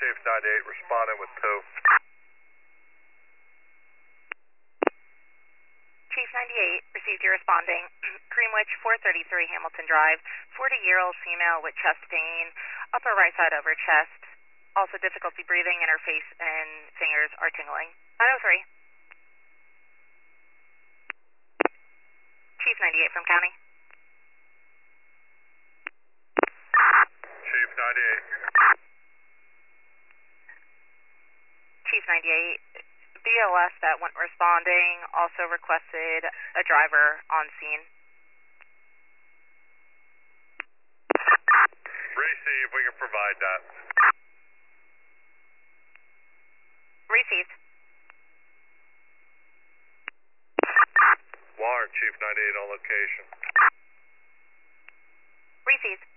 Chief 98 responding with 2. Chief 98, received your responding. Greenwich, 433 Hamilton Drive, 40-year-old female with chest pain, upper right side over chest, also difficulty breathing, and her face and fingers are tingling. 903. Chief 98 from County. Chief 98. Chief 98, BOS that went responding also requested a driver on scene. Receive, we can provide that. Received. Warrant, Chief 98 on location. Received.